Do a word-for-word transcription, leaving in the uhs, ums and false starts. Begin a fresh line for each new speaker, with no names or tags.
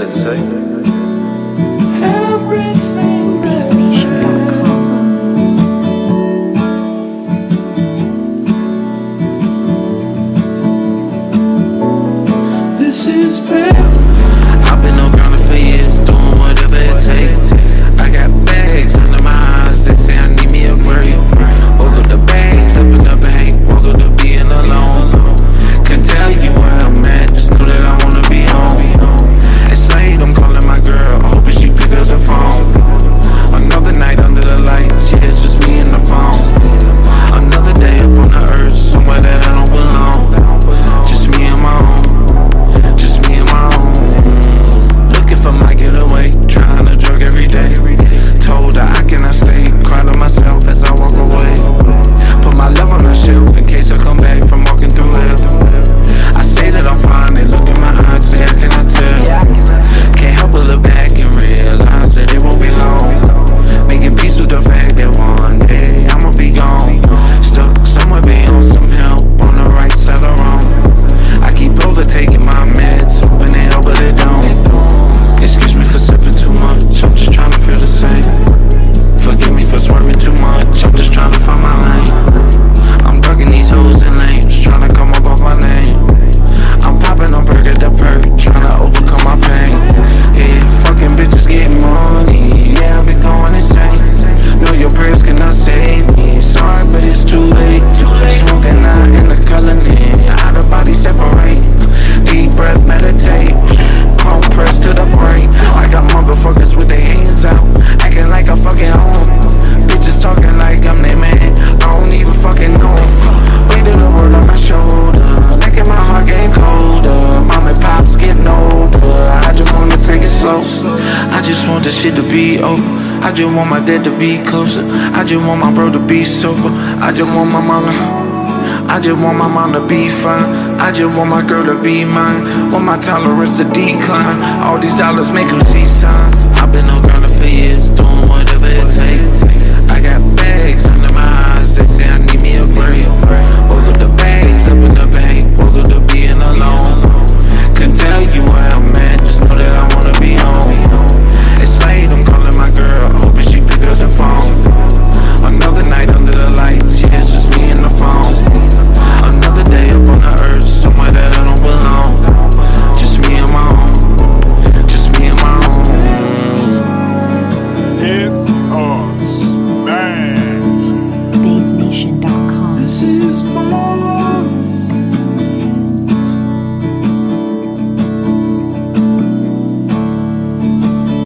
better say.
Everything bass nation dot com.
This is bad.
I've been on ground for years, doing whatever it takes. I got bags under my eyes, they say I need me a break. Woke up the bags, up in the bank, woke up to being alone. Can't tell you where I'm at, just know that I wanna be home. It's late, I'm calling my girl, hoping she pick up the phone. Another night under the lights, yeah, it's just me and the phone. Another day up on the earth, somewhere that I don't belong. Just me and my own, just me and my own. Looking for my getaway, trying to drug every day. Told her I cannot stay, cry to myself as I walk away. Put my love on the shelf in case I come back from walking through hell. I say that I'm fine, they look in my eyes, say I cannot tell. Can't help but look back and realize that it won't be long. Making peace with the fact that one day I'ma be gone. Stuck somewhere beyond some help on the right side or wrong. I keep overtaking my meds, hoping they help but they don't. Excuse me for sipping too much, I'm just trying to feel the same. Forgive me for swerving too much, I'm just trying to find my lane. I'm ducking these hoes and lames, trying to come up off my name. I'm popping on perk at the perk, trying to overcome my pain. Yeah, fucking bitches getting money, yeah, I've been going insane. Know your prayers cannot save me, sorry but it's too late. Smoking out in the colony, out of body separate. Deep breath, meditate, palm pressed to the brain. I got motherfuckers with their hands out, acting like a fucking home. Bitches talking like I'm their man, I don't even fucking know. Weight of the world on my shoulder, making my heart getting colder. Mom and pops getting older, I just wanna take it slow. I just want this shit to be over, I just want my dad to be closer. I just want my bro to be sober, I just want my mama, I just want my mom to be fine. I just want my girl to be mine, want my tolerance to decline. All these dollars make them see signs. I've been on ground for years, doing whatever it takes. I got bags under my eyes, they say I need me a break.